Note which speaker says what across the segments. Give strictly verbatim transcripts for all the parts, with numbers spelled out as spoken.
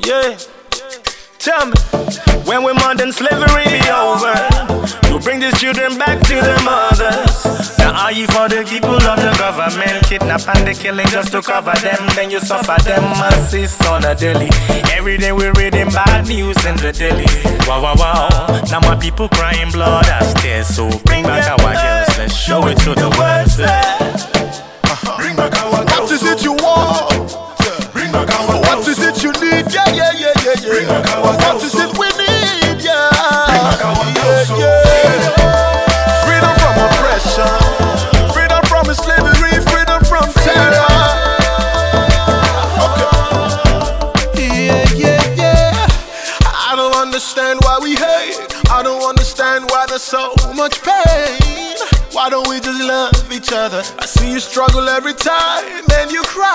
Speaker 1: Yeah. Tell me, when will modern slavery be over? You bring these children back to their mothers. Now are you for the people of the government? Kidnap and the killing just to cover them. Then you suffer them masses on a daily. Every day we're reading bad news in the daily. Wow, wow, wow. Now my people crying blood as tears. So bring back our girls, let's show it to the world.
Speaker 2: Bring back our girls. What is it you want? Bring back our girls. What is it you need? Yeah, yeah, yeah, yeah, yeah. Bring back our girls. What is it we need? Yeah. Bring back our girls. Yeah. Freedom from oppression. Freedom from slavery. Freedom from terror. Okay. Yeah, yeah, yeah. I don't understand why we hate. I don't understand why there's so much pain. Why don't we just love each other? I see you struggle every time, and you cry.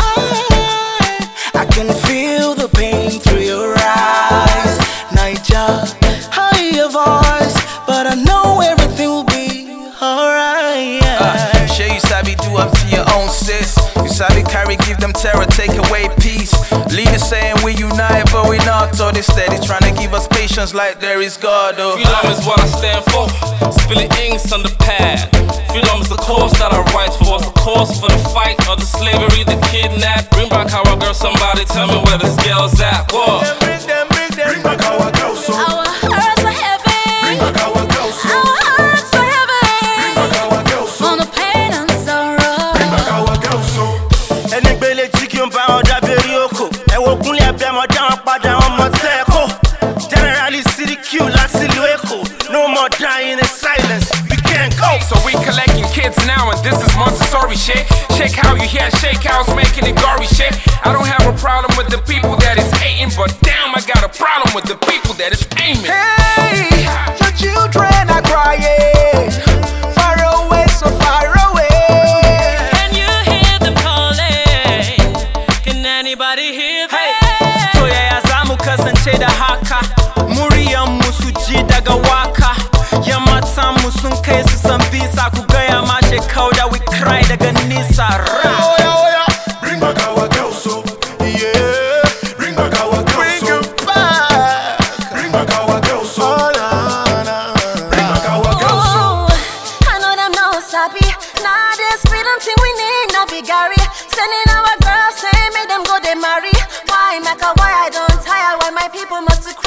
Speaker 1: I can feel the pain through your eyes. Niger, high your voice, but I know everything will be alright.
Speaker 3: Uh, sure you sabi do up to your own sis. You sabi carry, give them terror, take away peace. Leaders saying we unite, but we not. So they steady trying to give us patience like there is God. Oh.
Speaker 4: Freedom is what I stand for. Spilling inks on the pad. Freedom is the cause that I write for. It's the cause for the fight of the slavery, the kidnap. Bring back our girls, somebody tell me where this girl's at. Whoa.
Speaker 1: Bring them, bring them,
Speaker 2: Bring back our girls. So.
Speaker 5: Our hearts are heavy.
Speaker 2: Bring back our girls. So.
Speaker 5: Our hearts are heavy.
Speaker 2: Bring back our girls. So.
Speaker 5: On the pain and sorrow.
Speaker 2: Bring back our girls. So.
Speaker 1: Ẹni gbélé tí kí n bá wọn dábẹ́rí oko. Ẹ̀wọ̀n kúnlẹ̀ abẹ́ wọn dá wọn padà wọn mọ̀ tẹ́ẹ̀kọ́. Generally C D Q láti ìlú Èkó. No more dying in silence. We can't go.
Speaker 6: So we collecting kids now, and this is Montessori shit. Shake how you hear shake house making it gory shit. I don't have a problem with the people that is hating, but damn, I got a problem with the people that is aiming.
Speaker 3: Hey, your children are crying, far away, so far away.
Speaker 7: Can you hear them calling? Can anybody hear them?
Speaker 1: Hey, to yaya zamu kasance da haka. Muryan musu ji daga waka. Yamatan mu sun kai su san bisa. Ku gaya ma shekau da we cry daga nisa.
Speaker 2: Oh yeah, oh yeah. Bring back our girls. So. Yeah. Bring back our girls.
Speaker 3: Bring
Speaker 2: So.
Speaker 3: it back.
Speaker 2: Bring back our girls. So.
Speaker 3: Oh, nah, nah.
Speaker 2: Bring back our girls. So.
Speaker 5: Oh, I know them no sabi. Nah, this freedom thing we need, not be Gary. Sending our girls, say make them go they marry. Why, Mecca, why I don't tire? Why my people must